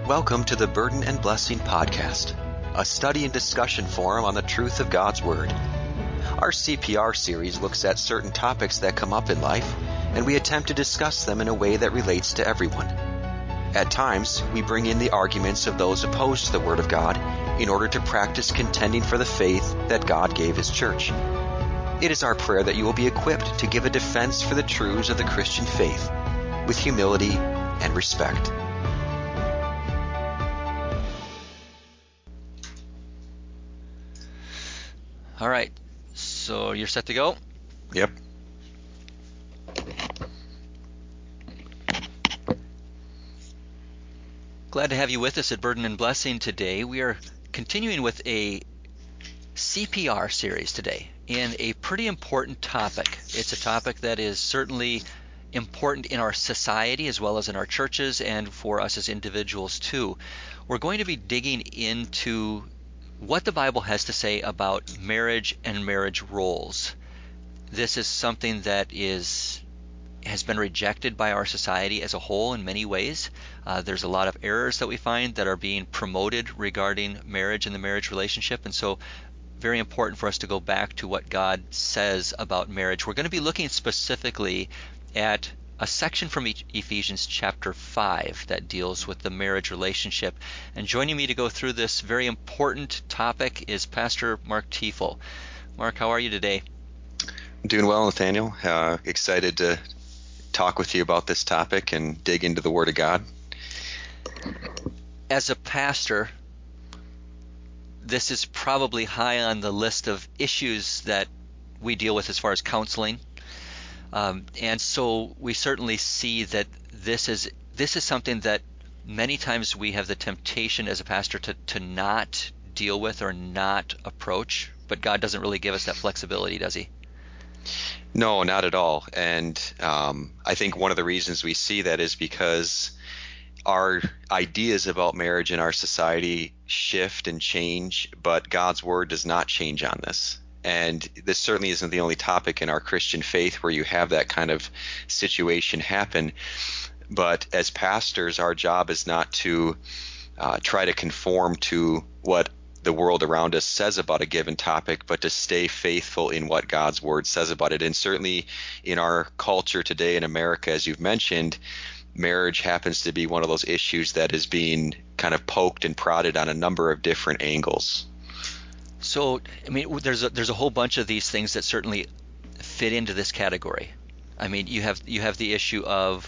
Welcome to the Burden and Blessing Podcast, a study and discussion forum on the truth of God's Word. Our CPR series looks at certain topics that come up in life, and we attempt to discuss them in a way that relates to everyone. At times, we bring in the arguments of those opposed to the Word of God in order to practice contending for the faith that God gave His church. It is our prayer that you will be equipped to give a defense for the truths of the Christian faith with humility and respect. All right, so you're set to go? Yep. Glad to have you with us at Burden and Blessing today. We are continuing with a CPR series today in a pretty important topic. It's a topic that is certainly important in our society as well as in our churches and for us as individuals too. We're going to be digging into what the Bible has to say about marriage and marriage roles. This is something that has been rejected by our society as a whole in many ways. There's a lot of errors that we find that are being promoted regarding marriage and the marriage relationship, and so very important for us to go back to what God says about marriage. We're going to be looking specifically at a section from Ephesians chapter 5 that deals with the marriage relationship. And joining me to go through this very important topic is Pastor Mark Tiefel. Mark, how are you today? I'm doing well, Nathaniel. Excited to talk with you about this topic and dig into the Word of God. As a pastor, this is probably high on the list of issues that we deal with as far as counseling. And so we certainly see that this is something that many times we have the temptation as a pastor to not deal with or not approach, but God doesn't really give us that flexibility, does He? No, not at all. And I think one of the reasons we see that is because our ideas about marriage in our society shift and change, but God's Word does not change on this. And this certainly isn't the only topic in our Christian faith where you have that kind of situation happen. But as pastors, our job is not to try to conform to what the world around us says about a given topic, but to stay faithful in what God's Word says about it. And certainly in our culture today in America, as you've mentioned, marriage happens to be one of those issues that is being kind of poked and prodded on a number of different angles. So, I mean, there's a whole bunch of these things that certainly fit into this category. I mean, you have the issue of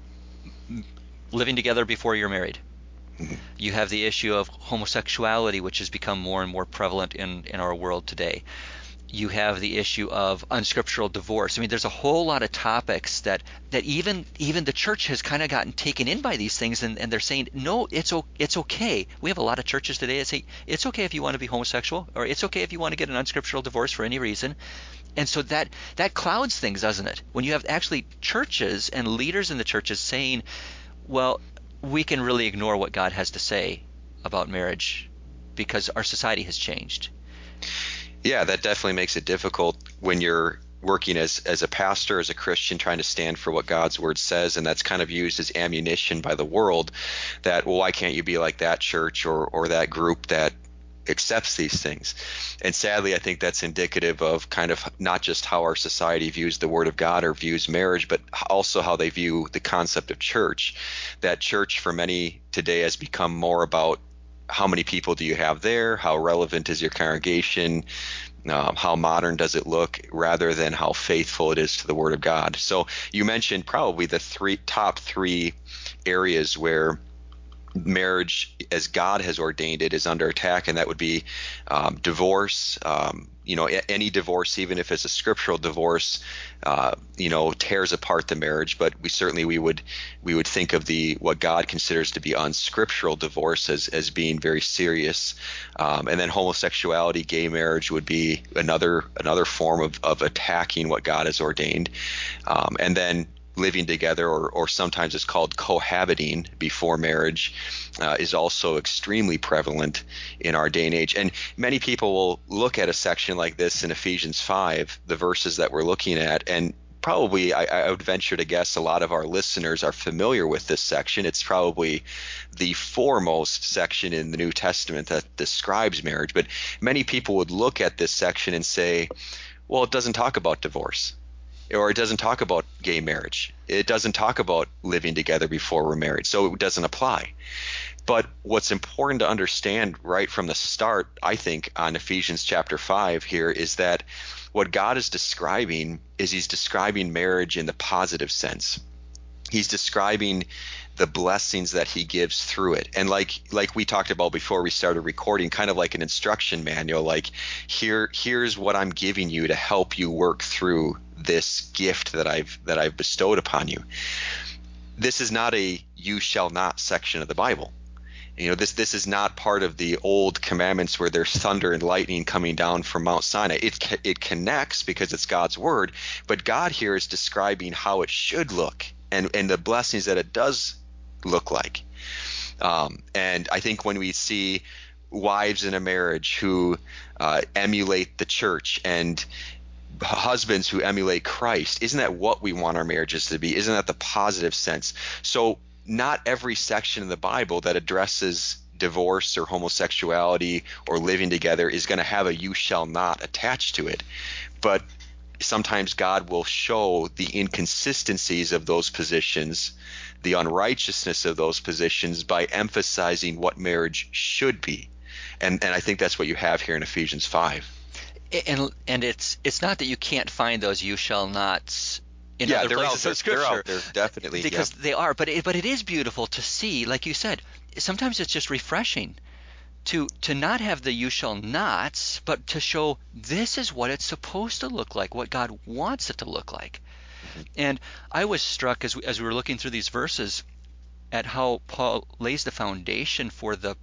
living together before you're married. Mm-hmm. You have the issue of homosexuality, which has become more and more prevalent in our world today. You have the issue of unscriptural divorce. I mean, there's a whole lot of topics that even the church has kind of gotten taken in by these things, and they're saying, no, it's okay. We have a lot of churches today that say, it's okay if you want to be homosexual, or it's okay if you want to get an unscriptural divorce for any reason. And so that clouds things, doesn't it? When you have actually churches and leaders in the churches saying, well, we can really ignore what God has to say about marriage because our society has changed. Yeah, that definitely makes it difficult when you're working as a pastor, as a Christian, trying to stand for what God's Word says, and that's kind of used as ammunition by the world that, well, why can't you be like that church or that group that accepts these things? And sadly, I think that's indicative of kind of not just how our society views the Word of God or views marriage, but also how they view the concept of church. That church for many today has become more about how many people do you have there? How relevant is your congregation? How modern does it look, rather than how faithful it is to the Word of God? So you mentioned probably the top three areas where marriage, as God has ordained it, is under attack, and that would be divorce. Any divorce, even if it's a scriptural divorce, tears apart the marriage. But we would think of what God considers to be unscriptural divorce as being very serious. And then homosexuality, gay marriage would be another form of attacking what God has ordained. And then living together, or sometimes it's called cohabiting before marriage, is also extremely prevalent in our day and age. And many people will look at a section like this in Ephesians 5, the verses that we're looking at, and probably, I would venture to guess a lot of our listeners are familiar with this section. It's probably the foremost section in the New Testament that describes marriage. But many people would look at this section and say, well, it doesn't talk about divorce, or it doesn't talk about gay marriage. It doesn't talk about living together before we're married, so it doesn't apply. But what's important to understand right from the start, I think, on Ephesians chapter 5 here is that what God is describing is he's describing marriage in the positive sense. He's describing the blessings that he gives through it. And like we talked about before we started recording, kind of like an instruction manual, like here's what I'm giving you to help you work through this gift that I've bestowed upon you. This is not a you shall not section of the Bible. This is not part of the old commandments where there's thunder and lightning coming down from Mount Sinai. It connects because it's God's word, but God here is describing how it should look and the blessings that it does look like. And I think when we see wives in a marriage who emulate the church and husbands who emulate Christ, isn't that what we want our marriages to be? Isn't that the positive sense? So not every section in the Bible that addresses divorce or homosexuality or living together is going to have a you shall not attached to it. But sometimes God will show the inconsistencies of those positions, the unrighteousness of those positions by emphasizing what marriage should be. And I think that's what you have here in Ephesians 5. And it's not that you can't find those you shall nots in other places of Scripture. They're out there, definitely. Because they are, but it is beautiful to see, like you said, sometimes it's just refreshing to not have the you shall nots, but to show this is what it's supposed to look like, what God wants it to look like. Mm-hmm. And I was struck as we were looking through these verses at how Paul lays the foundation for the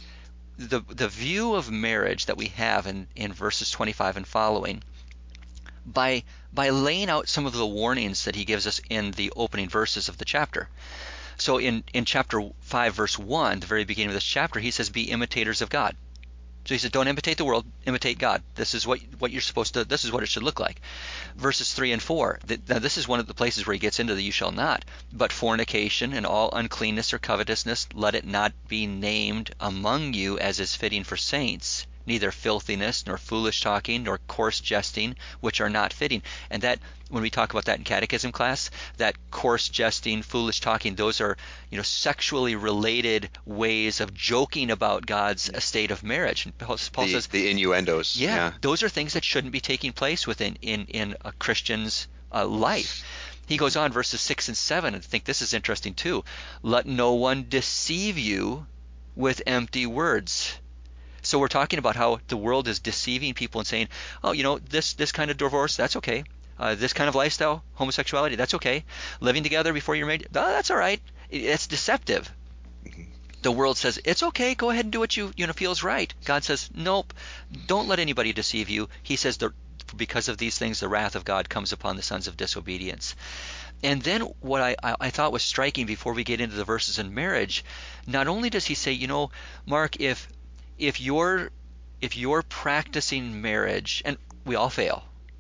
view of marriage that we have in verses 25 and following by laying out some of the warnings that he gives us in the opening verses of the chapter. So in chapter 5, verse 1, the very beginning of this chapter, he says, be imitators of God. So he said, don't imitate the world, imitate God. This is what you're supposed to, this is what it should look like. Verses 3 and 4, now this is one of the places where he gets into the you shall not. But fornication and all uncleanness or covetousness, let it not be named among you as is fitting for saints, neither filthiness, nor foolish talking, nor coarse jesting, which are not fitting. And that, when we talk about that in catechism class, that coarse jesting, foolish talking, those are, sexually related ways of joking about God's estate of marriage. And Paul says the innuendos. Yeah, those are things that shouldn't be taking place within in a Christian's life. He goes on, verses 6 and 7, and I think this is interesting too. Let no one deceive you with empty words. So we're talking about how the world is deceiving people and saying, oh, this kind of divorce, that's okay. This kind of lifestyle, homosexuality, that's okay. Living together before you're married, that's all right. It's deceptive. The world says, it's okay, go ahead and do what you feels right. God says, nope, don't let anybody deceive you. He says, because of these things, the wrath of God comes upon the sons of disobedience. And then what I thought was striking before we get into the verses in marriage, not only does he say, Mark, if you're practicing marriage, and we all fail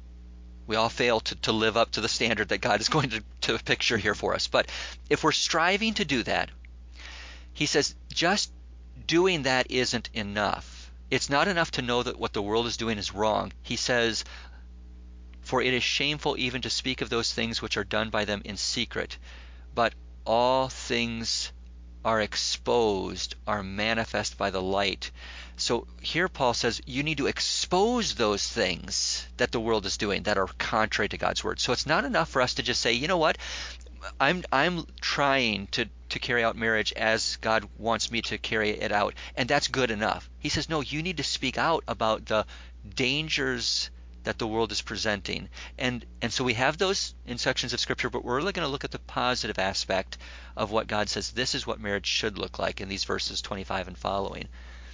to live up to the standard that God is going to picture here for us, but if we're striving to do that, he says just doing that isn't enough. It's not enough to know that what the world is doing is wrong. He says, for it is shameful even to speak of those things which are done by them in secret, but all things are exposed, are manifest by the light. So here Paul says you need to expose those things that the world is doing that are contrary to God's word. So it's not enough for us to just say, you know what, I'm trying to carry out marriage as God wants me to carry it out, and that's good enough. He says, no, you need to speak out about the dangers that the world is presenting. And so we have those in sections of Scripture, but we're really going to look at the positive aspect of what God says this is what marriage should look like in these verses 25 and following.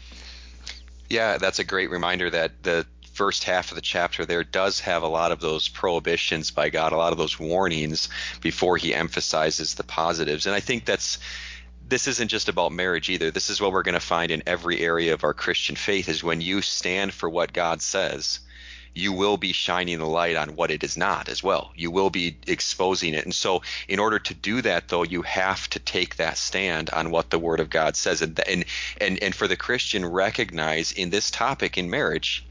Yeah, that's a great reminder that the first half of the chapter there does have a lot of those prohibitions by God, a lot of those warnings before he emphasizes the positives. And I think this isn't just about marriage either. This is what we're going to find in every area of our Christian faith, is when you stand for what God says, you will be shining the light on what it is not as well. You will be exposing it. And so in order to do that, though, you have to take that stand on what the Word of God says. And for the Christian, recognize in this topic in marriage,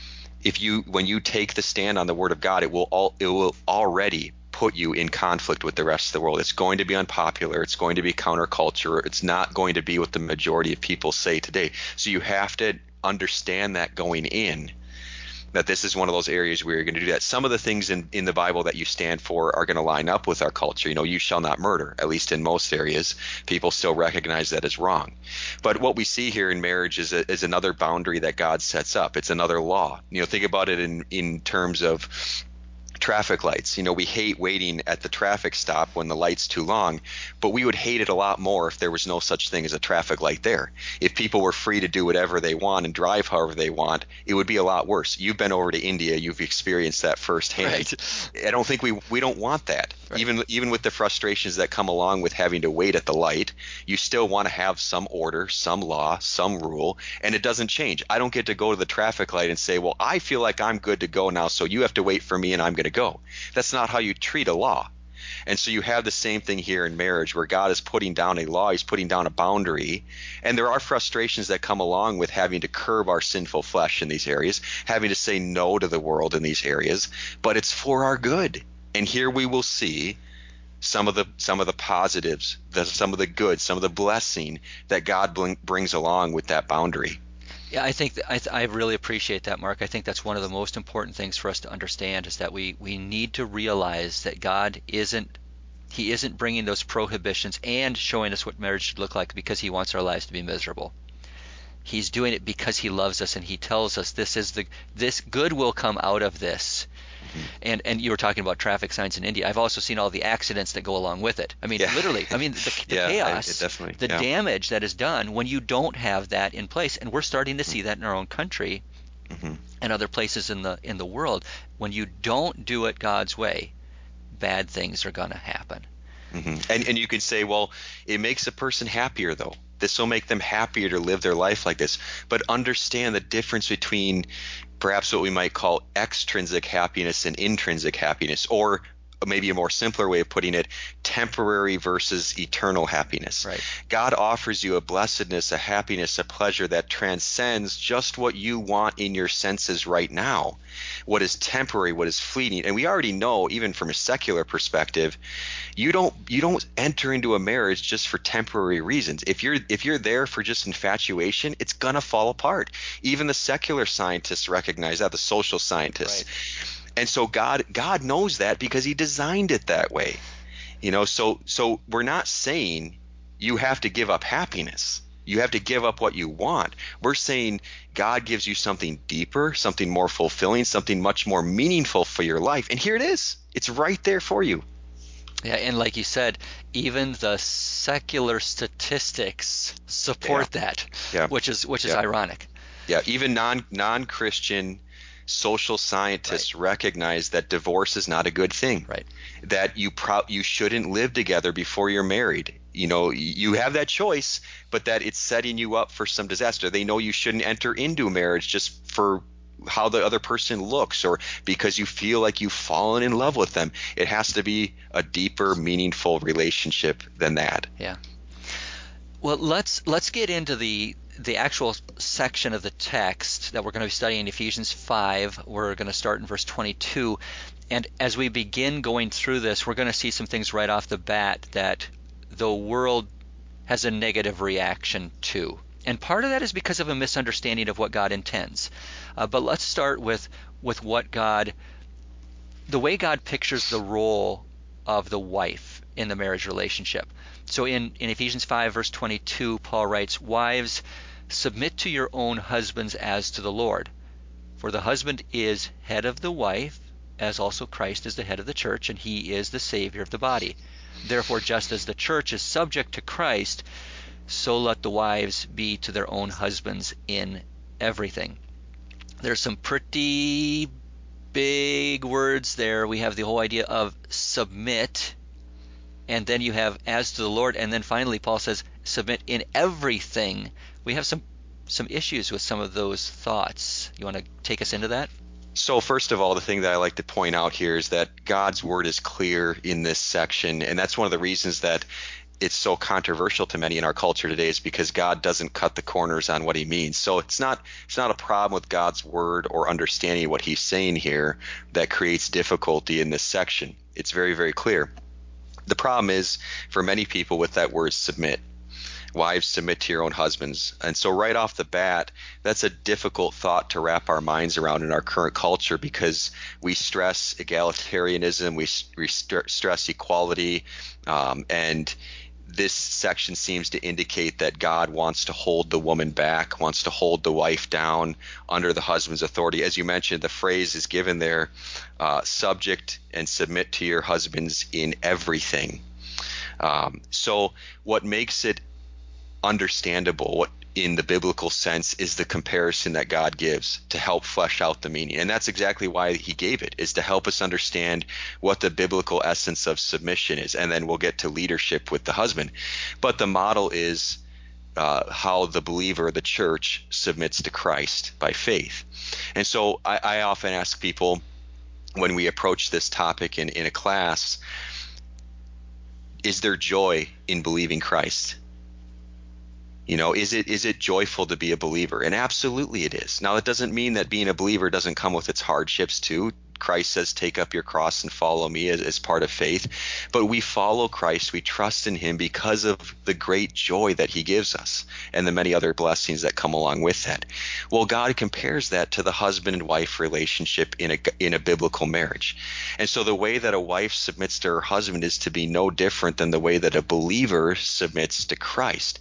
when you take the stand on the Word of God, it will already put you in conflict with the rest of the world. It's going to be unpopular. It's going to be counterculture. It's not going to be what the majority of people say today. So you have to understand that going in, that this is one of those areas where you're going to do that. Some of the things in the Bible that you stand for are going to line up with our culture. You shall not murder, at least in most areas. People still recognize that as wrong. But what we see here in marriage is another boundary that God sets up. It's another law. Think about it in terms of traffic lights. We hate waiting at the traffic stop when the light's too long, but we would hate it a lot more if there was no such thing as a traffic light there. If people were free to do whatever they want and drive however they want, it would be a lot worse. You've been over to India, you've experienced that firsthand. Right. I don't think we don't want that. Right. Even with the frustrations that come along with having to wait at the light, you still want to have some order, some law, some rule, and it doesn't change. I don't get to go to the traffic light and say, well, I feel like I'm good to go now, so you have to wait for me and I'm going to go. That's not how you treat a law. And so you have the same thing here in marriage, where God is putting down a law, he's putting down a boundary, and there are frustrations that come along with having to curb our sinful flesh in these areas, having to say no to the world in these areas, but it's for our good. And here we will see some of the positives, some of the good, some of the blessing that God brings along with that boundary. Yeah, I think I really appreciate that, Mark. I think that's one of the most important things for us to understand, is that we need to realize that God isn't bringing those prohibitions and showing us what marriage should look like because he wants our lives to be miserable. He's doing it because he loves us, and he tells us this good will come out of this. Mm-hmm. And you were talking about traffic signs in India. I've also seen all the accidents that go along with it. I mean, literally. I mean, the chaos, the damage that is done when you don't have that in place. And we're starting to see that in our own country mm-hmm. and other places in the world. When you don't do it God's way, bad things are going to happen. Mm-hmm. And you could say, well, it makes a person happier, though. This will make them happier to live their life like this. But understand the difference between perhaps what we might call extrinsic happiness and intrinsic happiness, or maybe a more simpler way of putting it, temporary versus eternal happiness. Right. God offers you a blessedness, a happiness, a pleasure that transcends just what you want in your senses right now. What is temporary, what is fleeting. And we already know, even from a secular perspective, you don't enter into a marriage just for temporary reasons. If you're there for just infatuation, it's gonna fall apart. Even the secular scientists recognize that, the social scientists. Right. And so God knows that because he designed it that way. So we're not saying you have to give up happiness. You have to give up what you want. We're saying God gives you something deeper, something more fulfilling, something much more meaningful for your life. And here it is. It's right there for you. Yeah, and like you said, even the secular statistics support that, which is ironic. Yeah, even non-Christian social scientists recognize that divorce is not a good thing. Right. That you shouldn't live together before you're married. You have that choice, but that it's setting you up for some disaster. They know you shouldn't enter into a marriage just for how the other person looks or because you feel like you've fallen in love with them. It has to be a deeper, meaningful relationship than that. Yeah. Well, let's get into the actual section of the text that we're going to be studying, Ephesians 5. We're going to start in verse 22. And as we begin going through this, we're going to see some things right off the bat that the world has a negative reaction to. And part of that is because of a misunderstanding of what God intends. But let's start with the way God pictures the role of the wife in the marriage relationship. So in Ephesians 5, verse 22, Paul writes, "Wives, submit to your own husbands as to the Lord. For the husband is head of the wife, as also Christ is the head of the church, and he is the Savior of the body. Therefore, just as the church is subject to Christ, so let the wives be to their own husbands in everything." There's some pretty big words there. We have the whole idea of submit, and then you have as to the Lord, and then finally Paul says submit in everything. We have some issues with some of those thoughts. You want to take us into that? So first of all, the thing that I like to point out here is that God's word is clear in this section, and that's one of the reasons that it's so controversial to many in our culture today, is because God doesn't cut the corners on what he means. So it's not a problem with God's word or understanding what he's saying here that creates difficulty in this section. It's very, very clear. The problem is for many people with that word submit. Wives, submit to your own husbands. And so right off the bat, that's a difficult thought to wrap our minds around in our current culture, because we stress egalitarianism, we stress equality, and this section seems to indicate that God wants to hold the woman back, wants to hold the wife down under the husband's authority. As you mentioned, the phrase is given there, subject and submit to your husbands in everything. So what makes it understandable, what in the biblical sense, is the comparison that God gives to help flesh out the meaning. And that's exactly why he gave it, is to help us understand what the biblical essence of submission is. And then we'll get to leadership with the husband. But the model is how the believer, the church, submits to Christ by faith. And so I often ask people when we approach this topic in a class, is there joy in believing Christ? Is it joyful to be a believer? And absolutely it is. Now, it doesn't mean that being a believer doesn't come with its hardships too. Christ says, take up your cross and follow me as part of faith. But we follow Christ, we trust in him because of the great joy that he gives us and the many other blessings that come along with that. Well, God compares that to the husband and wife relationship in a biblical marriage. And so the way that a wife submits to her husband is to be no different than the way that a believer submits to Christ.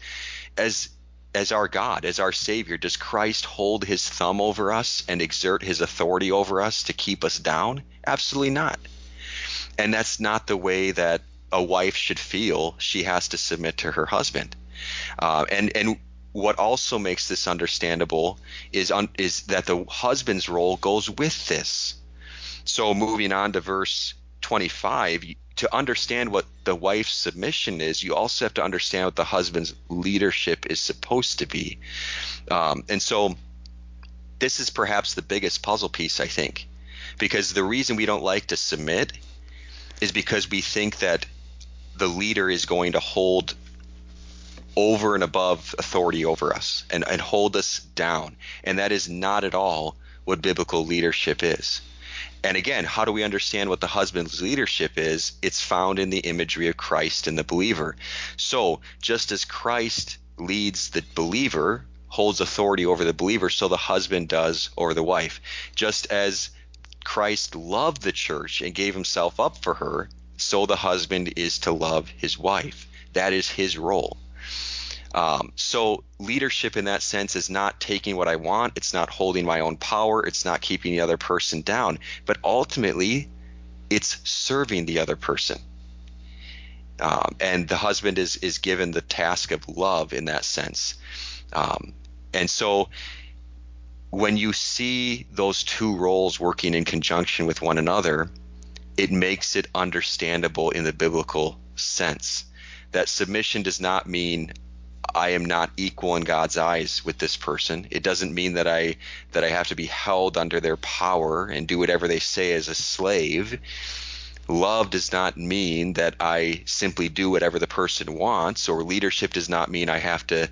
As our God, as our Savior, does Christ hold his thumb over us and exert his authority over us to keep us down? Absolutely not. And that's not the way that a wife should feel. She has to submit to her husband. And what also makes this understandable is that the husband's role goes with this. So moving on to verse 25, to understand what the wife's submission is, you also have to understand what the husband's leadership is supposed to be. And so this is perhaps the biggest puzzle piece, I think, because the reason we don't like to submit is because we think that the leader is going to hold over and above authority over us and hold us down. And that is not at all what biblical leadership is. And again, how do we understand what the husband's leadership is? It's found in the imagery of Christ and the believer. So just as Christ leads the believer, holds authority over the believer, so the husband does over the wife. Just as Christ loved the church and gave himself up for her, so the husband is to love his wife. That is his role. So leadership in that sense is not taking what I want. It's not holding my own power. It's not keeping the other person down. But ultimately, it's serving the other person. And the husband is given the task of love in that sense. And so when you see those two roles working in conjunction with one another, it makes it understandable in the biblical sense that submission does not mean I am not equal in God's eyes with this person. It doesn't mean that I have to be held under their power and do whatever they say as a slave. Love does not mean that I simply do whatever the person wants, or leadership does not mean I have to,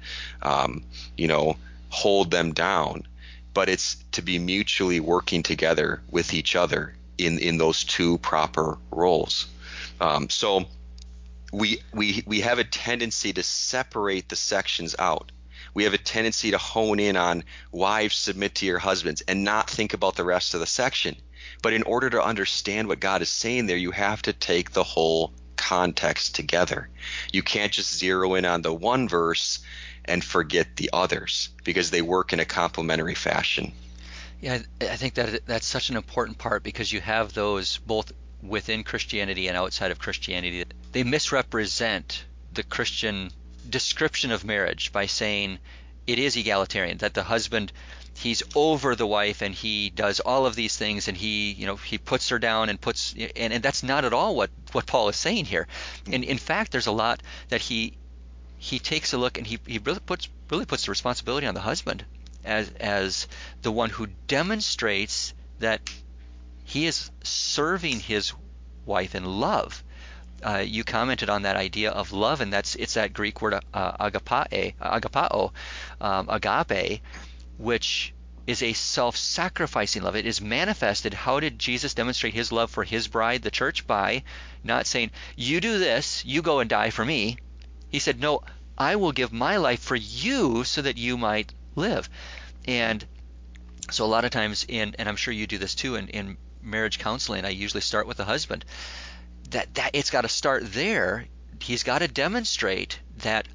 hold them down. But it's to be mutually working together with each other in those two proper roles. So we have a tendency to separate the sections out. We have a tendency to hone in on wives, submit to your husbands, and not think about the rest of the section. But in order to understand what God is saying there, you have to take the whole context together. You can't just zero in on the one verse and forget the others, because they work in a complementary fashion. Yeah, I think that's such an important part, because you have those both within Christianity and outside of Christianity. They misrepresent the Christian description of marriage by saying it is egalitarian, that the husband, he's over the wife and he does all of these things, and he puts her down and that's not at all what Paul is saying here. And in fact, there's a lot that he takes a look, and he really puts the responsibility on the husband as the one who demonstrates that he is serving his wife in love. You commented on that idea of love, and it's that Greek word agapao, agape, which is a self-sacrificing love. It is manifested. How did Jesus demonstrate his love for his bride, the church? By not saying, you do this, you go and die for me. He said, no, I will give my life for you so that you might live. And so a lot of times and I'm sure you do this too, in marriage counseling, I usually start with the husband. That it's got to start there. He's got to demonstrate that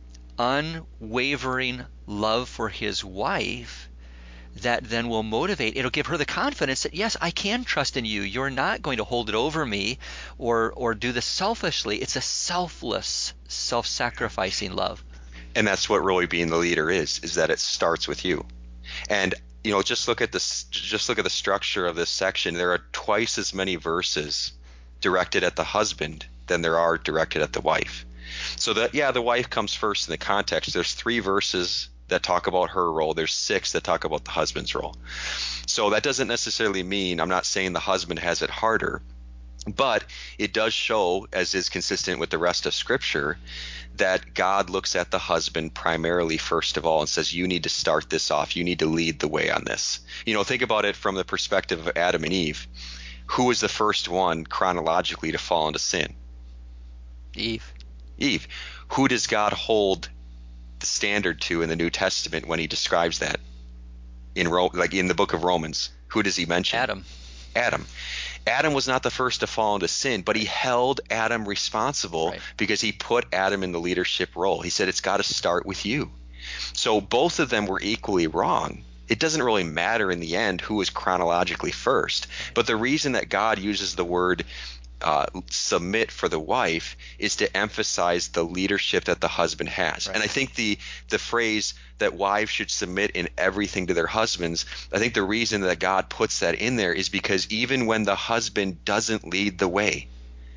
unwavering love for his wife that then will motivate. It'll give her the confidence that, yes, I can trust in you. You're not going to hold it over me or do this selfishly. It's a selfless, self-sacrificing love. And that's what really being the leader is that it starts with you. And just look at the structure of this section. There are twice as many verses directed at the husband than there are directed at the wife. So the wife comes first in the context. There's 3 verses that talk about her role. There's 6 that talk about the husband's role. So that doesn't necessarily mean, I'm not saying the husband has it harder, but it does show, as is consistent with the rest of Scripture, that God looks at the husband primarily first of all and says, you need to start this off. You need to lead the way on this. Think about it from the perspective of Adam and Eve. Who was the first one chronologically to fall into sin? Eve. Who does God hold the standard to in the New Testament when he describes that? In the book of Romans, who does he mention? Adam. Adam was not the first to fall into sin, but he held Adam responsible because he put Adam in the leadership role. He said, it's got to start with you. So both of them were equally wrong. It doesn't really matter in the end who was chronologically first. But the reason that God uses the word submit for the wife is to emphasize the leadership that the husband has. Right. And I think the phrase that wives should submit in everything to their husbands, I think the reason that God puts that in there is because even when the husband doesn't lead the way,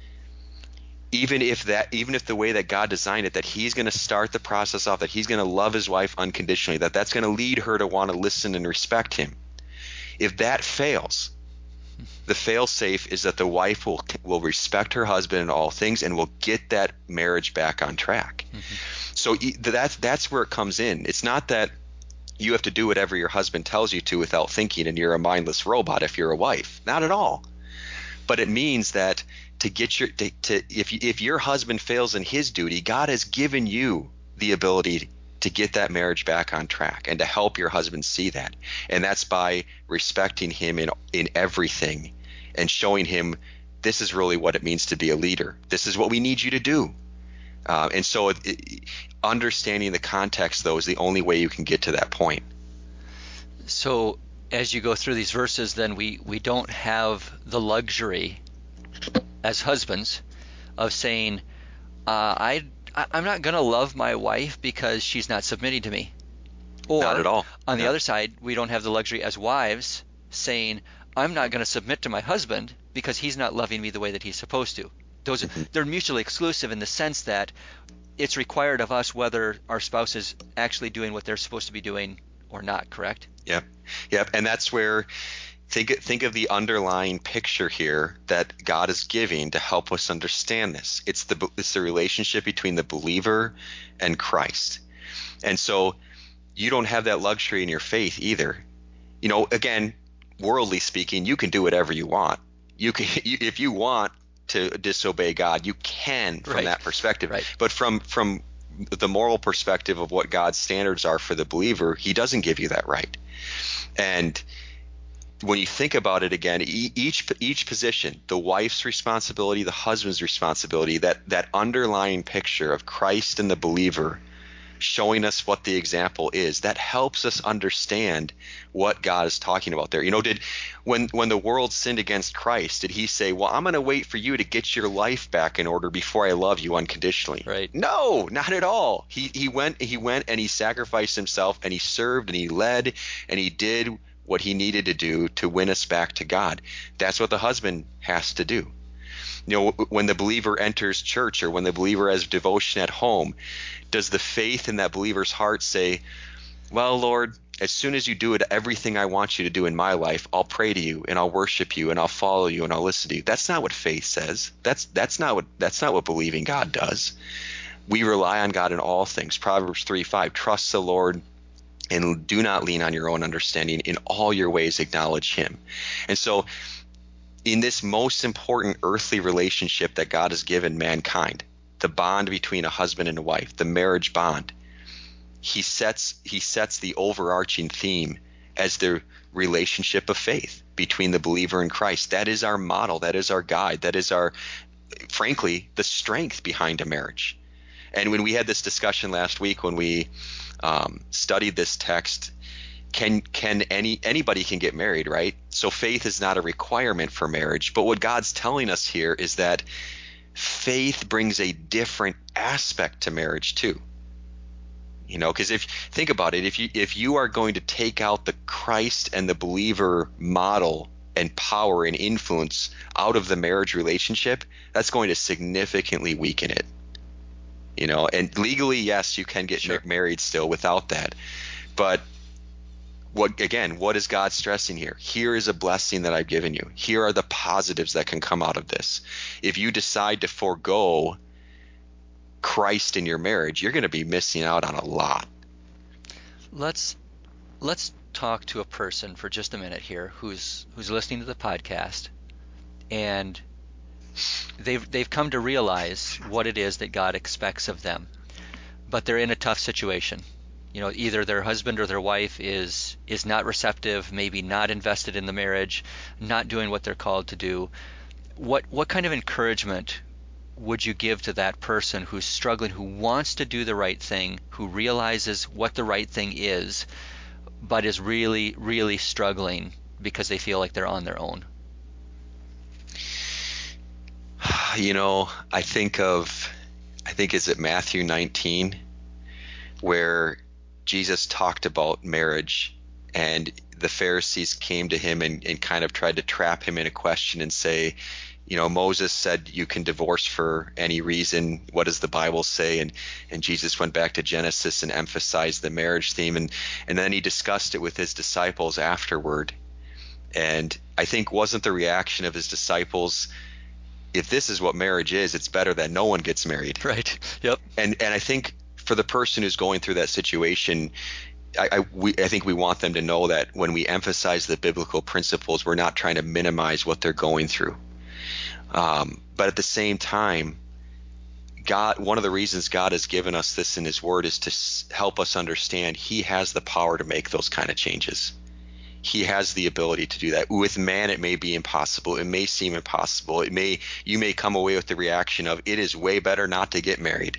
even if the way that God designed it, that he's going to start the process off, that he's going to love his wife unconditionally, that's going to lead her to want to listen and respect him. If that fails, the fail-safe is that the wife will respect her husband in all things and will get that marriage back on track. Mm-hmm. So that's where it comes in. It's not that you have to do whatever your husband tells you to without thinking and you're a mindless robot if you're a wife. Not at all. But it means that if your husband fails in his duty, God has given you the ability to get that marriage back on track and to help your husband see that. And that's by respecting him in everything and showing him this is really what it means to be a leader. This is what we need you to do. And so understanding the context, though, is the only way you can get to that point. So as you go through these verses, then we don't have the luxury as husbands of saying, I'm not going to love my wife because she's not submitting to me. Or, not at all. On the other side, we don't have the luxury as wives saying, I'm not going to submit to my husband because he's not loving me the way that he's supposed to. They're mutually exclusive in the sense that it's required of us whether our spouse is actually doing what they're supposed to be doing or not, correct? Yep. And that's where think of the underlying picture here that God is giving to help us understand this. It's the relationship between the believer and Christ. And so you don't have that luxury in your faith either. Again, worldly speaking, you can do whatever you want. If you want to disobey God, you can from that perspective. Right. But from the moral perspective of what God's standards are for the believer, he doesn't give you that right. And when you think about it again, each position, the wife's responsibility, the husband's responsibility, that underlying picture of Christ and the believer showing us what the example is, that helps us understand what God is talking about there. When the world sinned against Christ, did he say, well, I'm going to wait for you to get your life back in order before I love you unconditionally? Right. No, not at all. He went and he sacrificed himself and he served and he led and he did what he needed to do to win us back to God. That's what the husband has to do. When the believer enters church or when the believer has devotion at home, does the faith in that believer's heart say, well, Lord, as soon as you do it, everything I want you to do in my life, I'll pray to you and I'll worship you and I'll follow you and I'll listen to you. That's not what faith says. That's not what believing God does. We rely on God in all things. Proverbs 3:5, trust the Lord and do not lean on your own understanding. In all your ways acknowledge him. And so in this most important earthly relationship that God has given mankind, the bond between a husband and a wife, the marriage bond, he sets the overarching theme as the relationship of faith between the believer and Christ. That is our model. That is our guide. That is our, frankly, the strength behind a marriage. And when we had this discussion last week, when we studied this text, anybody can get married, right? So faith is not a requirement for marriage. But what God's telling us here is that faith brings a different aspect to marriage too. You know, because think about it, if you are going to take out the Christ and the believer model and power and influence out of the marriage relationship, that's going to significantly weaken it. You know, and legally, yes, you can get married still without that. But what is God stressing here? Here is a blessing that I've given you. Here are the positives that can come out of this. If you decide to forego Christ in your marriage, you're going to be missing out on a lot. Let's talk to a person for just a minute here who's listening to the podcast, and they've come to realize what it is that God expects of them, but they're in a tough situation. You know, either their husband or their wife is not receptive, maybe not invested in the marriage, not doing what they're called to do. What kind of encouragement would you give to that person who's struggling, who wants to do the right thing, who realizes what the right thing is, but is really, really struggling because they feel like they're on their own? You know, I think is it Matthew 19, where Jesus talked about marriage, and the Pharisees came to him and kind of tried to trap him in a question and say, you know, Moses said you can divorce for any reason. What does the Bible say? And Jesus went back to Genesis and emphasized the marriage theme, and then he discussed it with his disciples afterward. And I think wasn't the reaction of his disciples, if this is what marriage is, it's better that no one gets married. Right. Yep. And I think for the person who's going through that situation, I think we want them to know that when we emphasize the biblical principles, we're not trying to minimize what they're going through. But at the same time, one of the reasons God has given us this in his word is to help us understand he has the power to make those kind of changes. He has the ability to do that. With man, it may be impossible. It may seem impossible. You may come away with the reaction of, it is way better not to get married.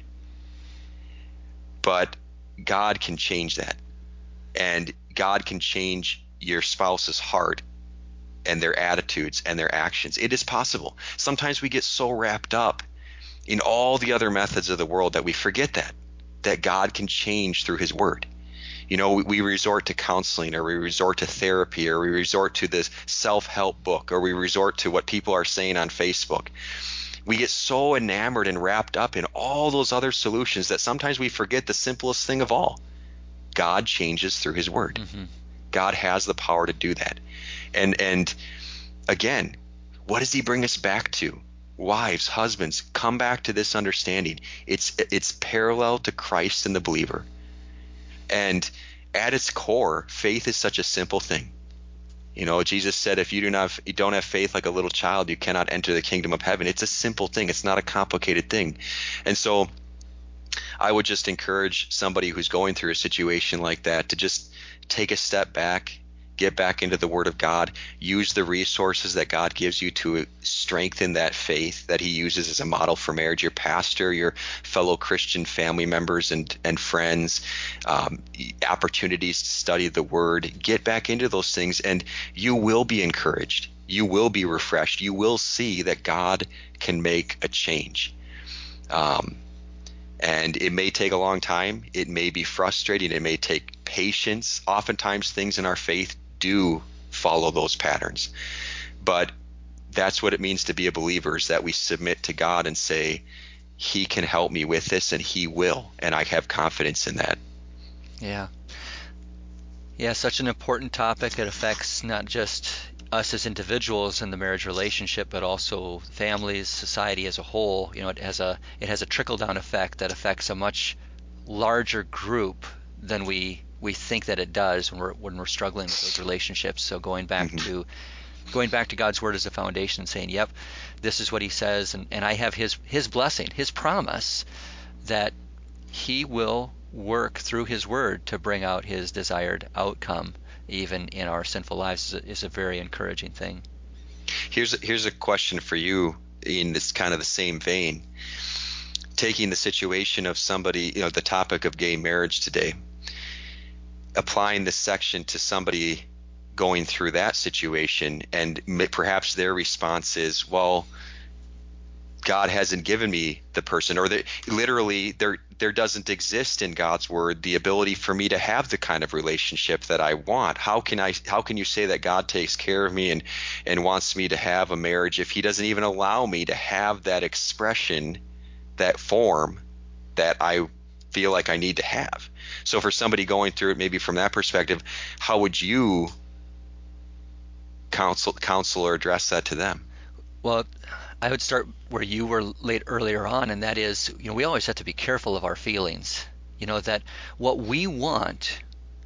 But God can change that. And God can change your spouse's heart and their attitudes and their actions. It is possible. Sometimes we get so wrapped up in all the other methods of the world that we forget that God can change through his word. You know, we resort to counseling, or we resort to therapy, or we resort to this self-help book, or we resort to what people are saying on Facebook. We get so enamored and wrapped up in all those other solutions that sometimes we forget the simplest thing of all. God changes through his word. Mm-hmm. God has the power to do that. And again, what does he bring us back to? Wives, husbands, come back to this understanding. It's parallel to Christ and the believer. And at its core, faith is such a simple thing. You know, Jesus said, if you don't have faith like a little child, you cannot enter the kingdom of heaven. It's a simple thing. It's not a complicated thing. And so I would just encourage somebody who's going through a situation like that to just take a step back, get back into the Word of God, use the resources that God gives you to strengthen that faith that he uses as a model for marriage. Your pastor, your fellow Christian family members and friends, opportunities to study the Word. Get back into those things and you will be encouraged. You will be refreshed. You will see that God can make a change. And it may take a long time. It may be frustrating. It may take patience. Oftentimes things in our faith do follow those patterns. But that's what it means to be a believer, is that we submit to God and say, he can help me with this, and he will. And I have confidence in that. Yeah. Yeah, such an important topic. It affects not just us as individuals in the marriage relationship, but also families, society as a whole. It has a trickle down effect that affects a much larger group than we think that it does when we're struggling with those relationships. So going back to God's word as a foundation and saying, yep, this is what he says, and I have his blessing, his promise that he will work through his word to bring out his desired outcome even in our sinful lives is a very encouraging thing. Here's a question for you in this kind of the same vein. Taking the situation of somebody, the topic of gay marriage today, applying this section to somebody going through that situation, and perhaps their response is, well, God hasn't given me the person, or literally there doesn't exist in God's word the ability for me to have the kind of relationship that I want. How can you say that God takes care of me and wants me to have a marriage if he doesn't even allow me to have that expression, that form that I feel like I need to have? So for somebody going through it, maybe from that perspective, how would you counsel or address that to them? Well, I would start where you were late earlier on, and that is, we always have to be careful of our feelings. That what we want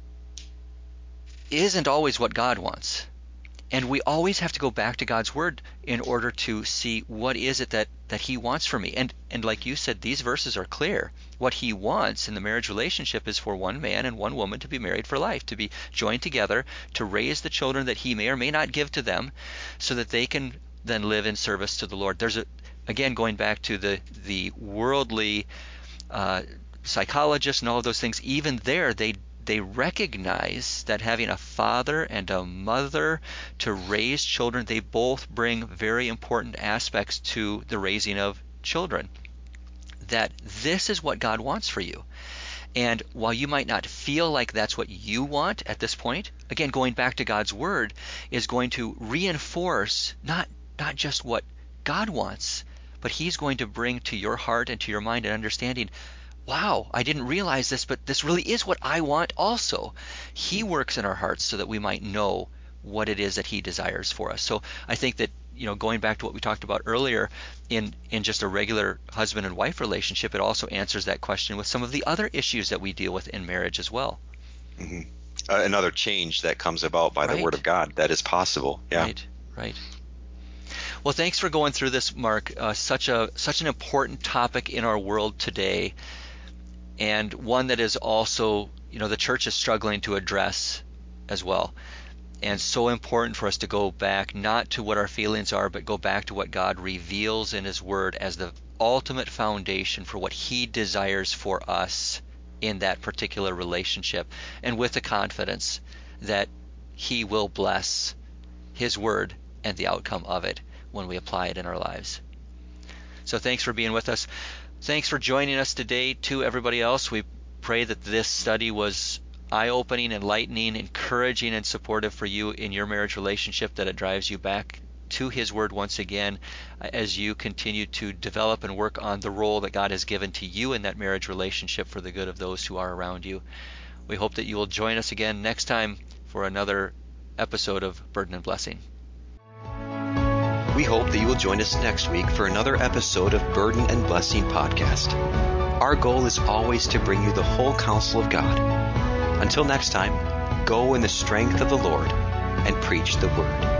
isn't always what God wants. And we always have to go back to God's word in order to see what is it that he wants for me. And like you said, these verses are clear. What he wants in the marriage relationship is for one man and one woman to be married for life, to be joined together, to raise the children that he may or may not give to them, so that they can then live in service to the Lord. There's again, going back to the worldly psychologists and all of those things, even there they recognize that having a father and a mother to raise children, they both bring very important aspects to the raising of children. That this is what God wants for you. And while you might not feel like that's what you want at this point, again, going back to God's word is going to reinforce not just what God wants, but he's going to bring to your heart and to your mind an understanding, wow, I didn't realize this, but this really is what I want also. He works in our hearts so that we might know what it is that he desires for us. So I think that, going back to what we talked about earlier, in just a regular husband and wife relationship, it also answers that question with some of the other issues that we deal with in marriage as well. Mm-hmm. Another change that comes about by the word of God that is possible. Yeah. Right. Well, thanks for going through this, Mark. Such an important topic in our world today, and one that is also, the church is struggling to address as well. And so important for us to go back, not to what our feelings are, but go back to what God reveals in his word as the ultimate foundation for what he desires for us in that particular relationship, and with the confidence that he will bless his word and the outcome of it when we apply it in our lives. So thanks for being with us. Thanks for joining us today. To everybody else, we pray that this study was eye-opening, enlightening, encouraging, and supportive for you in your marriage relationship, that it drives you back to his word once again as you continue to develop and work on the role that God has given to you in that marriage relationship for the good of those who are around you. We hope that you will join us again next time for another episode of Burden and Blessing. We hope that you will join us next week for another episode of Burden and Blessing podcast. Our goal is always to bring you the whole counsel of God. Until next time, go in the strength of the Lord and preach the word.